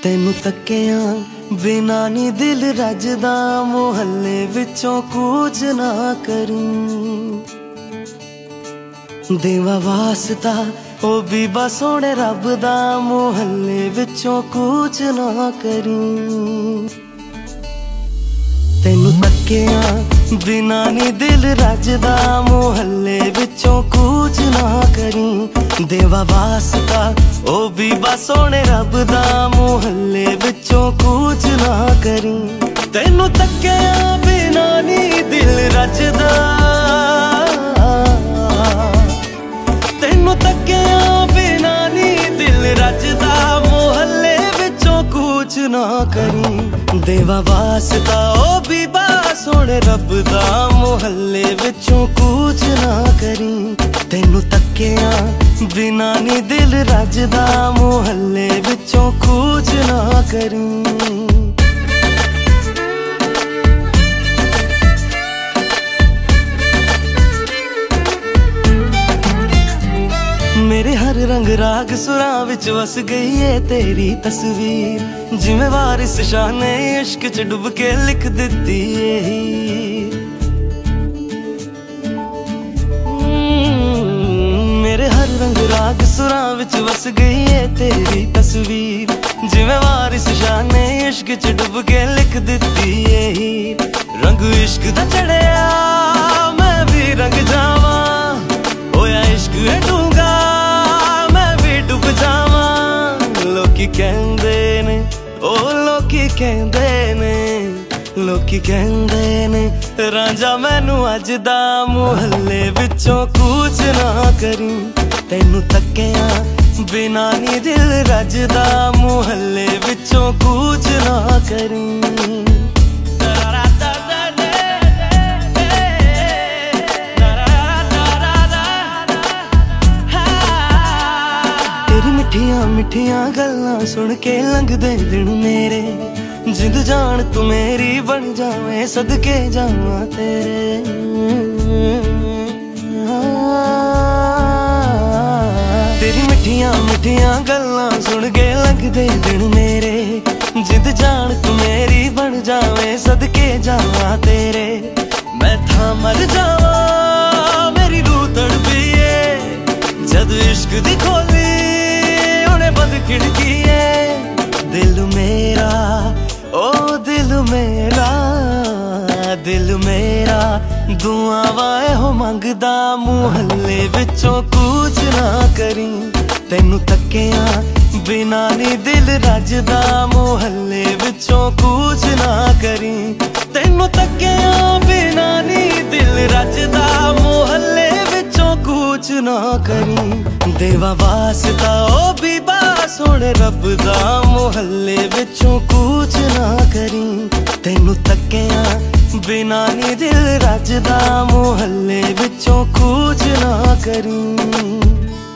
तेनू तकिया बिना नी दिल रजदा, मुहल्ले विचों कूच ना करी। देवा वास्ता ओ बीबा सोने रब दा, मुहल्ले विचों कूच ना करी। तेनू तकिया बिना नी दिल रजदा, मुहल्ले विचों कूच ना करी। देवा वास्ता ओ बीबा सोने रब दा, मुहल्ले विचों कूच ना करी। तेनू तकिया बिना नी दिल रजदा, तेनू तकिया बिना नी दिल रजदा, मुहल्ले विचों कूच ना करी। देवा वास्ता ओ बीबा सोने रब दा, मुहल्ले विचों कूच ना करी। तेनू तकिया बिना नी दिल रजदा, मुहल्ले विचों कूच ना करी। मेरे हर रंग राग सुरां विच वस गई है तेरी तस्वीर, जिवें वारिस शाह ने इश्क च डुब के लिख दिती है। मेरे हर रंग राग सुरां विच वस गई है तेरी तस्वीर, जिवें वारिस शाह ने इश्क च डुब के लिख दिती है। रंग इश्क दा चढ़िया मैं भी रंग जावा, होया इश्क है डूंगा मैं भी डुब जावा। लोकी कहंदे ने ओ लोकी कहंदे ने, लोकी कहंदे ने रांझा मैनू अज दा, मुहल्ले विचों कूच ना करी। तेनू तकिया बिना नी दिल रजदा, मुहल्ले विचों कूच ना करी। मिठिया मिठिया गल्लां सुन के लंघदे दिन मेरे, जिंद जान तू मेरी बन जावे, सदके जावां तेरे। तेरी मिठिया मिठिया गल्लां सुन के लंघदे दिन मेरे, जिंद जान तू मेरी बन जावे, सदके जावां तेरे। मैं था मर जावा मेरी रूह तड़पिए, जद इश्क दी खोली बंद खिड़की है। दिल मेरा ओ दिल मेरा, दिल मेरा दुआवां हो मंगदा, मुहल्ले विचों कूच ना करी। तेनू तकिया बिना नी दिल रजदा, मुहल्ले विचों कूच ना करी। तेनू तकिया बिना नी दिल रजदा, मुहल्ले विचों कूच ना करी। देवा वास्ता ओ बीबा सोने रब दा, मुहल्ले विचों कूच ना करी। तेनू तकिया बिना नी दिल रजदा, मुहल्ले विचों कूच ना करी।